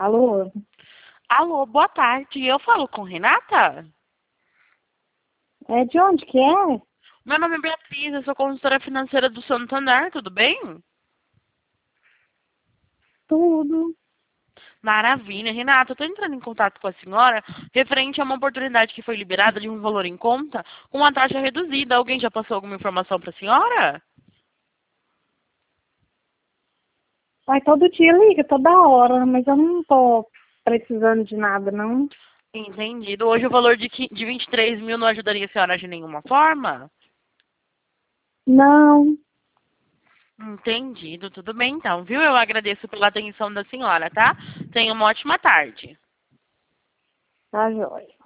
Alô? Alô, boa tarde. Eu falo com Renata? É de onde que é? Meu nome é Beatriz, eu sou consultora financeira do Santander, tudo bem? Tudo. Maravilha. Renata, eu estou entrando em contato com a senhora referente a uma oportunidade que foi liberada de um valor em conta com uma taxa reduzida. Alguém já passou alguma informação para a senhora? Vai todo dia liga, toda hora, mas eu não tô precisando de nada, não. Entendido. Hoje o valor de 23 mil não ajudaria a senhora de nenhuma forma? Não, Entendido. Tudo bem então, viu? Eu agradeço pela atenção da senhora, tá? Tenha uma ótima tarde. tá joia.